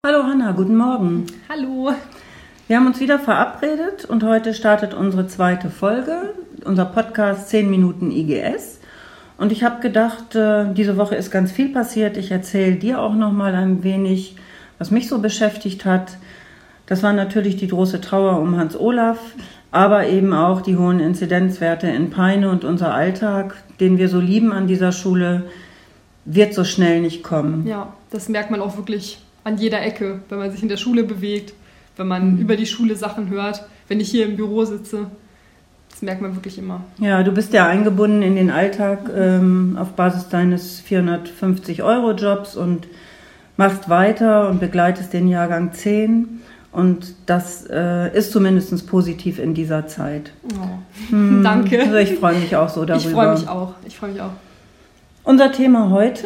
Hallo Hanna, guten Morgen. Hallo. Wir haben uns wieder verabredet und heute startet unsere zweite Folge, unser Podcast 10 Minuten IGS. Und ich habe gedacht, diese Woche ist ganz viel passiert. Ich erzähle dir auch noch mal ein wenig, was mich so beschäftigt hat. Das war natürlich die große Trauer um Hans Olaf, aber eben auch die hohen Inzidenzwerte in Peine und unser Alltag, den wir so lieben an dieser Schule, wird so schnell nicht kommen. Ja, das merkt man auch wirklich an jeder Ecke, wenn man sich in der Schule bewegt, wenn man über die Schule Sachen hört, wenn ich hier im Büro sitze. Das merkt man wirklich immer. Ja, du bist ja eingebunden in den Alltag auf Basis deines 450-Euro-Jobs und machst weiter und begleitest den Jahrgang 10. Und das ist zumindest positiv in dieser Zeit. Oh. Danke. Also ich freue mich auch so darüber. Ich freue mich auch. Unser Thema heute,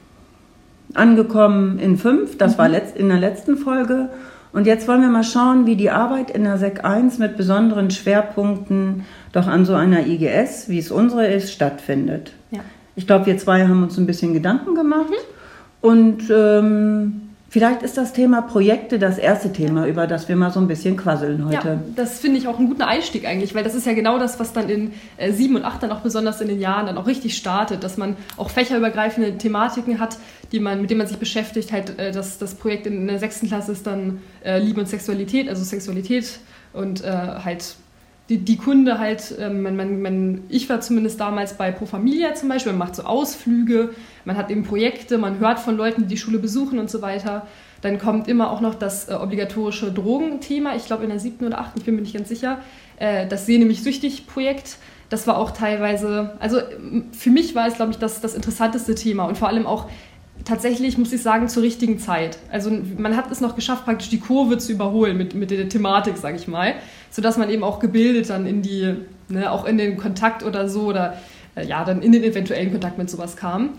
angekommen in 5, das war in der letzten Folge. Und jetzt wollen wir mal schauen, wie die Arbeit in der Sek 1 mit besonderen Schwerpunkten doch an so einer IGS, wie es unsere ist, stattfindet. Ja. Ich glaube, wir zwei haben uns ein bisschen Gedanken gemacht. Und vielleicht ist das Thema Projekte das erste Thema, über das wir mal so ein bisschen quasseln heute. Ja, das finde ich auch einen guten Einstieg eigentlich, weil das ist ja genau das, was dann in 7 und 8 dann auch besonders in den Jahren dann auch richtig startet, dass man auch fächerübergreifende Thematiken hat, mit denen man sich beschäftigt. Halt, das Projekt in der 6. Klasse ist dann Liebe und Sexualität, also Sexualität und halt die Kunde halt, ich war zumindest damals bei Pro Familia zum Beispiel, man macht so Ausflüge, man hat eben Projekte, man hört von Leuten, die die Schule besuchen und so weiter. Dann kommt immer auch noch das obligatorische Drogenthema, ich glaube in der 7. oder 8., ich bin mir nicht ganz sicher, das Sehne mich süchtig Projekt. Das war auch teilweise, also für mich war es, glaube ich, das interessanteste Thema und vor allem auch tatsächlich, muss ich sagen, zur richtigen Zeit. Also man hat es noch geschafft, praktisch die Kurve zu überholen mit der Thematik, sage ich mal, sodass man eben auch gebildet dann in die, auch in den Kontakt oder so oder dann in den eventuellen Kontakt mit sowas kam.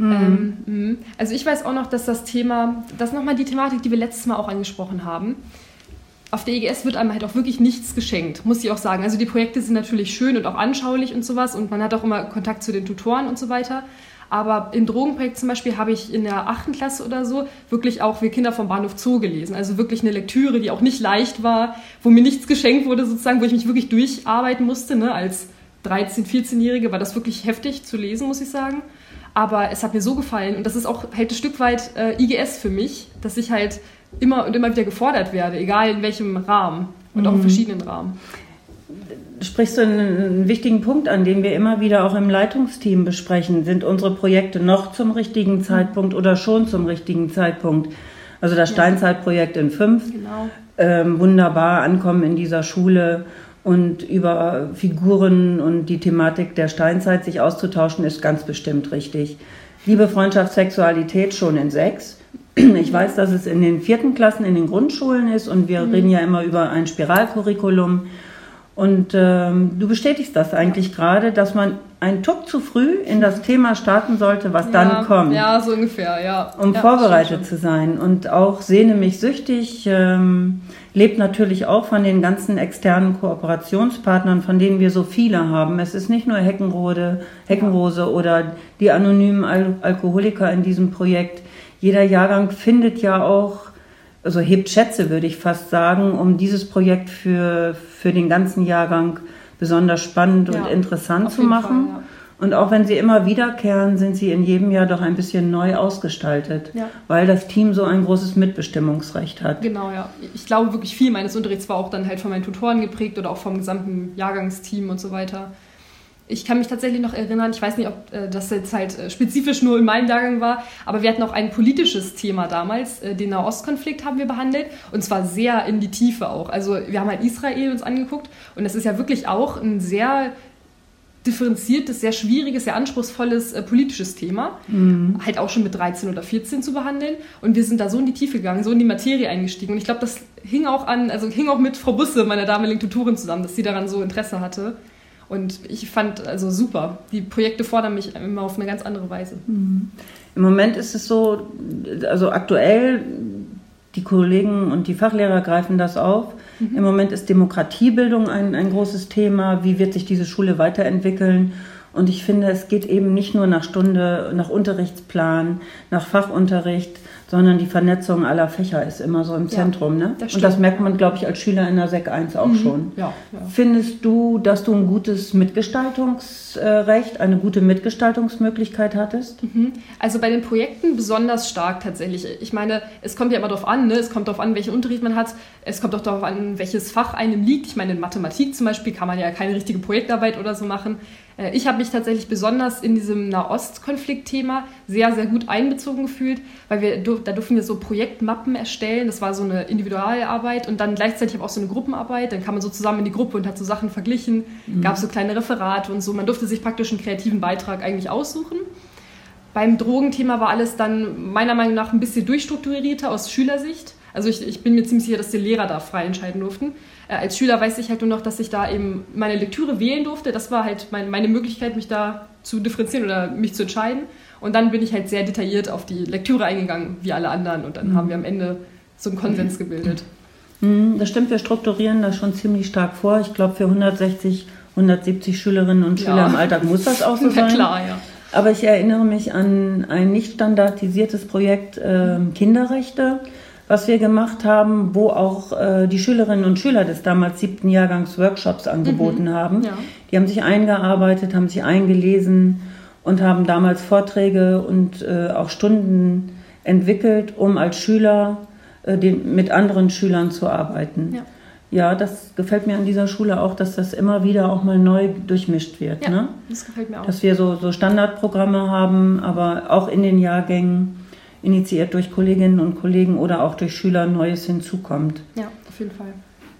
Also ich weiß auch noch, dass das Thema, das ist nochmal die Thematik, die wir letztes Mal auch angesprochen haben. Auf der IGS wird einem halt auch wirklich nichts geschenkt, muss ich auch sagen. Also die Projekte sind natürlich schön und auch anschaulich und sowas und man hat auch immer Kontakt zu den Tutoren und so weiter. Aber im Drogenprojekt zum Beispiel habe ich in der 8. Klasse oder so wirklich auch Wir Kinder vom Bahnhof Zoo gelesen. Also wirklich eine Lektüre, die auch nicht leicht war, wo mir nichts geschenkt wurde sozusagen, wo ich mich wirklich durcharbeiten musste. Ne? Als 13-, 14-Jährige war das wirklich heftig zu lesen, muss ich sagen. Aber es hat mir so gefallen und das ist auch halt ein Stück weit IGS für mich, dass ich halt immer und immer wieder gefordert werde, egal in welchem Rahmen und auch in verschiedenen Rahmen. Sprichst du einen wichtigen Punkt an, den wir immer wieder auch im Leitungsteam besprechen. Sind unsere Projekte noch zum richtigen Zeitpunkt oder schon zum richtigen Zeitpunkt? Also das Steinzeitprojekt in 5, genau. Wunderbar ankommen in dieser Schule und über Figuren und die Thematik der Steinzeit sich auszutauschen, ist ganz bestimmt richtig. Liebe, Freundschaft, Sexualität schon in 6. Ich weiß, dass es in den 4. Klassen in den Grundschulen ist und wir reden ja immer über ein Spiralcurriculum. Und du bestätigst das eigentlich gerade, dass man einen Tuck zu früh in das Thema starten sollte, was dann kommt. Ja, so ungefähr, ja. Um vorbereitet zu sein. Und auch Sehne mich süchtig lebt natürlich auch von den ganzen externen Kooperationspartnern, von denen wir so viele haben. Es ist nicht nur Heckenrose oder die anonymen Alkoholiker in diesem Projekt. Jeder Jahrgang findet ja auch, also hebt Schätze, würde ich fast sagen, um dieses Projekt für den ganzen Jahrgang besonders spannend und interessant zu machen. Fall, ja. Und auch wenn sie immer wiederkehren, sind sie in jedem Jahr doch ein bisschen neu ausgestaltet, weil das Team so ein großes Mitbestimmungsrecht hat. Genau, ja. Ich glaube wirklich viel meines Unterrichts war auch dann halt von meinen Tutoren geprägt oder auch vom gesamten Jahrgangsteam und so weiter. Ich kann mich tatsächlich noch erinnern, ich weiß nicht, ob das jetzt halt spezifisch nur in meinem Jahrgang war, aber wir hatten auch ein politisches Thema damals, den Nahostkonflikt haben wir behandelt und zwar sehr in die Tiefe auch. Also wir haben halt Israel uns angeguckt und das ist ja wirklich auch ein sehr differenziertes, sehr schwieriges, sehr anspruchsvolles politisches Thema, halt auch schon mit 13 oder 14 zu behandeln und wir sind da so in die Tiefe gegangen, so in die Materie eingestiegen und ich glaube, das hing auch mit Frau Busse, meiner damaligen Tutorin zusammen, dass sie daran so Interesse hatte. Und ich fand also super. Die Projekte fordern mich immer auf eine ganz andere Weise. Im Moment ist es so, also aktuell, die Kollegen und die Fachlehrer greifen das auf. Im Moment ist Demokratiebildung ein großes Thema. Wie wird sich diese Schule weiterentwickeln? Und ich finde, es geht eben nicht nur nach Stunde, nach Unterrichtsplan, nach Fachunterricht, sondern die Vernetzung aller Fächer ist immer so im Zentrum. Ne? Und das merkt man, glaube ich, als Schüler in der Sek 1 auch schon. Ja. Findest du, dass du ein gutes Mitgestaltungsrecht, eine gute Mitgestaltungsmöglichkeit hattest? Also bei den Projekten besonders stark tatsächlich. Ich meine, es kommt ja immer darauf an, ne? Es kommt darauf an, welchen Unterricht man hat. Es kommt auch darauf an, welches Fach einem liegt. Ich meine, in Mathematik zum Beispiel kann man ja keine richtige Projektarbeit oder so machen. Ich habe mich tatsächlich besonders in diesem Nahost-Konflikt-Thema sehr, sehr gut einbezogen gefühlt, weil da durften wir so Projektmappen erstellen. Das war so eine Individualarbeit und dann gleichzeitig auch so eine Gruppenarbeit. Dann kam man so zusammen in die Gruppe und hat so Sachen verglichen. Gab so kleine Referate und so. Man durfte sich praktisch einen kreativen Beitrag eigentlich aussuchen. Beim Drogenthema war alles dann meiner Meinung nach ein bisschen durchstrukturierter aus Schülersicht. Also ich bin mir ziemlich sicher, dass die Lehrer da frei entscheiden durften. Als Schüler weiß ich halt nur noch, dass ich da eben meine Lektüre wählen durfte. Das war halt meine Möglichkeit, mich da zu differenzieren oder mich zu entscheiden. Und dann bin ich halt sehr detailliert auf die Lektüre eingegangen, wie alle anderen. Und dann haben wir am Ende so einen Konsens gebildet. Das stimmt, wir strukturieren das schon ziemlich stark vor. Ich glaube, für 160, 170 Schülerinnen und Schüler im Alltag muss das auch so sein. Ja, klar, ja. Aber ich erinnere mich an ein nicht standardisiertes Projekt Kinderrechte, was wir gemacht haben, wo auch die Schülerinnen und Schüler des damals 7. Jahrgangs Workshops angeboten haben. Ja. Die haben sich eingearbeitet, haben sich eingelesen und haben damals Vorträge und auch Stunden entwickelt, um als Schüler mit anderen Schülern zu arbeiten. Ja. Ja, das gefällt mir an dieser Schule auch, dass das immer wieder auch mal neu durchmischt wird. Ja, ne? Das gefällt mir auch. Dass wir so Standardprogramme haben, aber auch in den Jahrgängen initiiert durch Kolleginnen und Kollegen oder auch durch Schüler Neues hinzukommt. Ja, auf jeden Fall.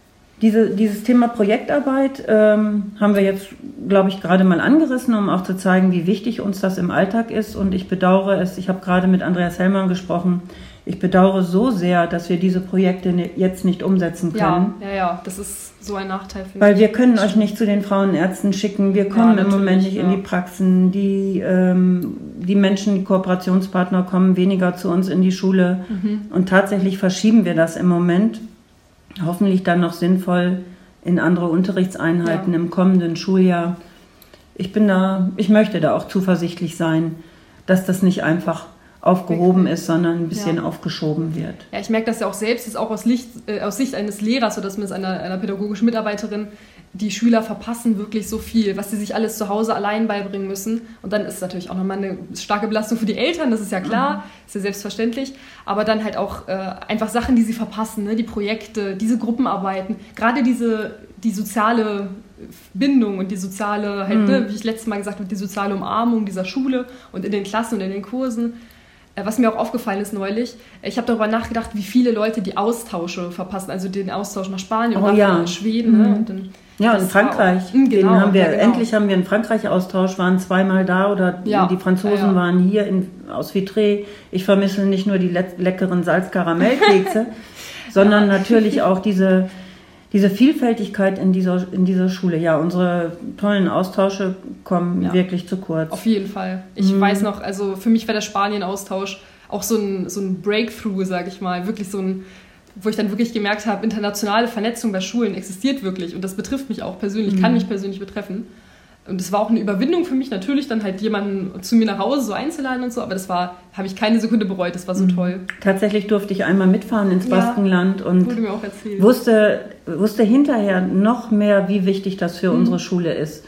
Dieses Thema Projektarbeit haben wir jetzt, glaube ich, gerade mal angerissen, um auch zu zeigen, wie wichtig uns das im Alltag ist. Und ich bedauere es, ich habe gerade mit Andreas Hellmann gesprochen, ich bedauere so sehr, dass wir diese Projekte jetzt nicht umsetzen können. Ja, das ist so ein Nachteil. Weil wir können euch nicht zu den Frauenärzten schicken, wir kommen im Moment nicht in die Praxen, die Menschen, die Kooperationspartner kommen weniger zu uns in die Schule und tatsächlich verschieben wir das im Moment, hoffentlich dann noch sinnvoll in andere Unterrichtseinheiten im kommenden Schuljahr. Ich möchte da auch zuversichtlich sein, dass das nicht einfach aufgehoben ist, sondern ein bisschen aufgeschoben wird. Ja, ich merke das ja auch selbst, ist auch aus Sicht eines Lehrers oder zumindest einer pädagogischen Mitarbeiterin, die Schüler verpassen wirklich so viel, was sie sich alles zu Hause allein beibringen müssen. Und dann ist es natürlich auch nochmal eine starke Belastung für die Eltern, das ist ja klar, ist ja selbstverständlich. Aber dann halt auch einfach Sachen, die sie verpassen, ne? Die Projekte, diese Gruppenarbeiten, gerade die soziale Bindung und die soziale, wie ich letztes Mal gesagt habe, die soziale Umarmung dieser Schule und in den Klassen und in den Kursen. Was mir auch aufgefallen ist neulich, ich habe darüber nachgedacht, wie viele Leute die Austausche verpassen, also den Austausch nach Spanien und nach Schweden. Ne? Und dann, in Frankreich. Endlich haben wir einen Frankreich-Austausch, waren zweimal da oder die Franzosen waren hier aus Vitré. Ich vermisse nicht nur die leckeren Salzkaramellkekse, sondern natürlich auch diese Vielfältigkeit in dieser Schule. Ja, unsere tollen Austausche kommen wirklich zu kurz. Auf jeden Fall. Ich weiß noch, also für mich war der Spanien-Austausch auch so ein Breakthrough, sage ich mal. Wirklich wo ich dann wirklich gemerkt habe, internationale Vernetzung bei Schulen existiert wirklich. Und das betrifft mich auch persönlich, kann mich persönlich betreffen. Und es war auch eine Überwindung für mich, natürlich dann halt jemanden zu mir nach Hause so einzuladen und so, aber habe ich keine Sekunde bereut, das war so toll. Tatsächlich durfte ich einmal mitfahren ins Baskenland und wurde mir auch erzählt. Wusste hinterher noch mehr, wie wichtig das für unsere Schule ist.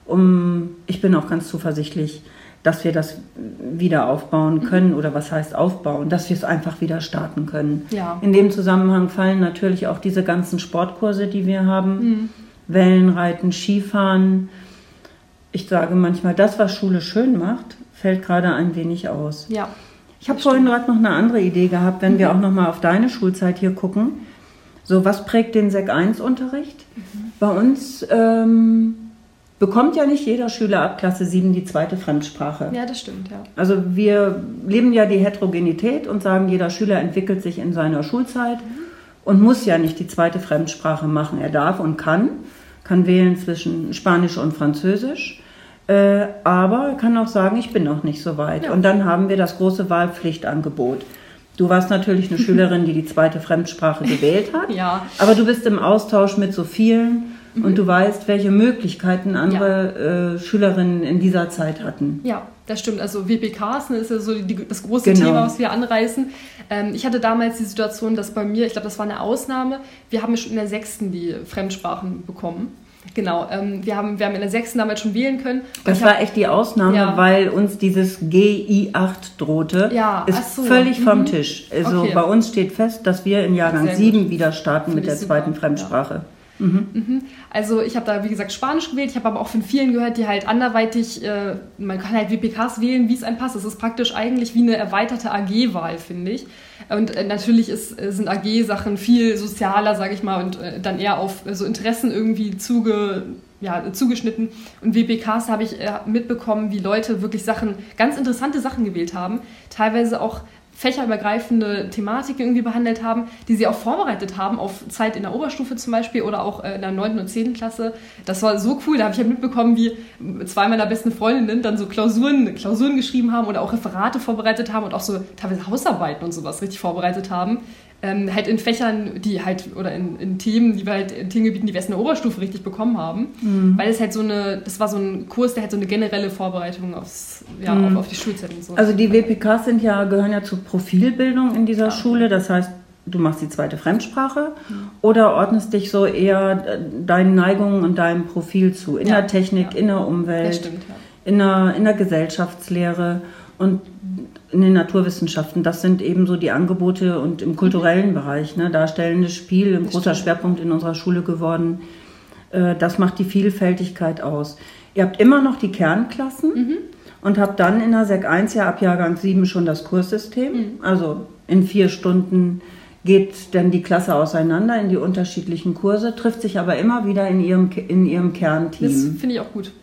Ich bin auch ganz zuversichtlich, dass wir das wieder aufbauen können oder was heißt aufbauen, dass wir es einfach wieder starten können. Ja. In dem Zusammenhang fallen natürlich auch diese ganzen Sportkurse, die wir haben, Wellenreiten, Skifahren. Ich sage manchmal, das, was Schule schön macht, fällt gerade ein wenig aus. Ja, ich habe vorhin gerade noch eine andere Idee gehabt, wenn wir auch noch mal auf deine Schulzeit hier gucken. So, was prägt den Sek 1-Unterricht? Bei uns bekommt ja nicht jeder Schüler ab Klasse 7 die zweite Fremdsprache. Ja, das stimmt, ja. Also wir leben ja die Heterogenität und sagen, jeder Schüler entwickelt sich in seiner Schulzeit und muss ja nicht die zweite Fremdsprache machen. Er darf und kann wählen zwischen Spanisch und Französisch. Aber er kann auch sagen, ich bin noch nicht so weit. Ja. Und dann haben wir das große Wahlpflichtangebot. Du warst natürlich eine Schülerin, die zweite Fremdsprache gewählt hat. Ja. Aber du bist im Austausch mit so vielen und du weißt, welche Möglichkeiten andere Schülerinnen in dieser Zeit hatten. Ja, Das stimmt, also WPKs ist ja so das große Thema, was wir anreißen. Ich hatte damals die Situation, dass bei mir, ich glaube, das war eine Ausnahme, wir haben schon in der 6. die Fremdsprachen bekommen. Genau, wir haben in der 6. damals schon wählen können. Das war echt die Ausnahme, weil uns dieses GI8 drohte. Ja, ist völlig vom Tisch. Also bei uns steht fest, dass wir in Jahrgang 7 wieder starten mit der zweiten Fremdsprache. Ja. Also ich habe da, wie gesagt, Spanisch gewählt. Ich habe aber auch von vielen gehört, die halt anderweitig, man kann halt WPKs wählen, wie es einem passt. Das ist praktisch eigentlich wie eine erweiterte AG-Wahl, finde ich. Und natürlich sind AG-Sachen viel sozialer, sage ich mal, und dann eher auf so Interessen irgendwie zugeschnitten. Und WPKs habe ich mitbekommen, wie Leute wirklich ganz interessante Sachen gewählt haben. Teilweise auch fächerübergreifende Thematiken irgendwie behandelt haben, die sie auch vorbereitet haben auf Zeit in der Oberstufe zum Beispiel oder auch in der 9. und 10. Klasse. Das war so cool, da habe ich ja mitbekommen, wie 2 meiner besten Freundinnen dann so Klausuren geschrieben haben oder auch Referate vorbereitet haben und auch so teilweise Hausarbeiten und sowas richtig vorbereitet haben. Halt in Fächern, die halt, oder in Themen, die wir halt, in Themengebieten, die wir erst in der Oberstufe richtig bekommen haben. Weil es halt das war so ein Kurs, der halt so eine generelle Vorbereitung auf die Schulzeit und so. Also die WPKs gehören ja zur Profilbildung in dieser Schule. Das heißt, du machst die zweite Fremdsprache oder ordnest dich so eher deinen Neigungen und deinem Profil zu. In der Technik, in der Umwelt, das stimmt, in der Gesellschaftslehre und in den Naturwissenschaften. Das sind eben so die Angebote und im kulturellen Bereich. Ne, darstellendes Spiel, ein großer Schwerpunkt in unserer Schule geworden. Das macht die Vielfältigkeit aus. Ihr habt immer noch die Kernklassen und habt dann in der Sek 1 ab Jahrgang 7 schon das Kurssystem. Also in 4 Stunden geht dann die Klasse auseinander in die unterschiedlichen Kurse, trifft sich aber immer wieder in ihrem Kernteam. Das finde ich auch gut.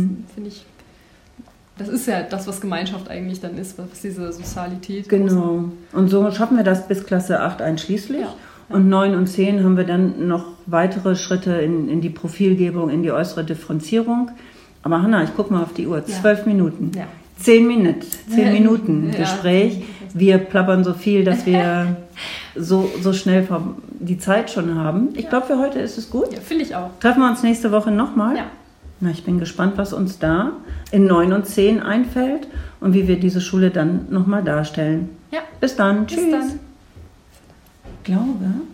Das ist ja das, was Gemeinschaft eigentlich dann ist, was diese Sozialität. Genau. Und so schaffen wir das bis Klasse 8 einschließlich. Ja. Und 9 und 10 haben wir dann noch weitere Schritte in die Profilgebung, in die äußere Differenzierung. Aber Hanna, ich gucke mal auf die Uhr. 12 Minuten. Ja. 10 Minuten Gespräch. Wir plappern so viel, dass wir so schnell die Zeit schon haben. Ich glaube, für heute ist es gut. Ja, finde ich auch. Treffen wir uns nächste Woche nochmal. Ja. Na, ich bin gespannt, was uns da in 9 und 10 einfällt und wie wir diese Schule dann nochmal darstellen. Ja. Bis dann. Tschüss. Bis dann. Ich glaube...